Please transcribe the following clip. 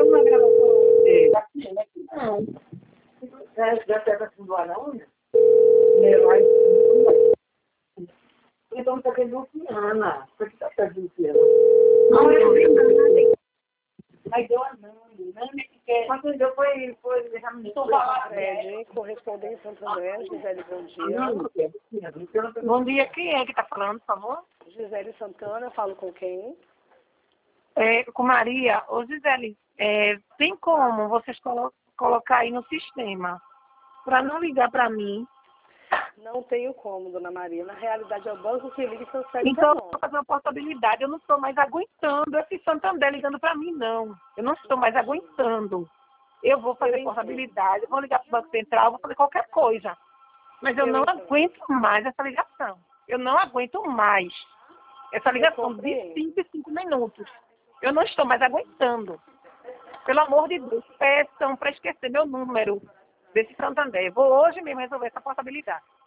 uma gravação. Aqui, não. Já pega assim do anão, né? Então está querendo Luciana. Por que está perdendo Luciana? Não, eu vi nada. Mas deu a Nani que quer. Mas quem deu foi deixar me Fred, correspondente Santo André, Gisele, bom dia. Bom dia, quem é que está falando, por favor? Gisele Santana, falo com quem? Com Maria. Ô, Gisele, tem como vocês colocar aí no sistema para não ligar para mim? Não tenho como, dona Maria. Na realidade, é o banco que liga e cancela Então, o eu vou fazer uma portabilidade. Eu não estou mais aguentando esse Santander ligando para mim, não. Eu não estou mais aguentando. Eu vou fazer portabilidade, vou ligar para o Banco Central, vou fazer qualquer coisa. Mas eu não aguento mais essa ligação. Eu não aguento mais essa ligação de 5 em 5 minutos. Eu não estou mais aguentando. Pelo amor de Deus, peçam para esquecer meu número desse Santander. Vou hoje mesmo resolver essa portabilidade.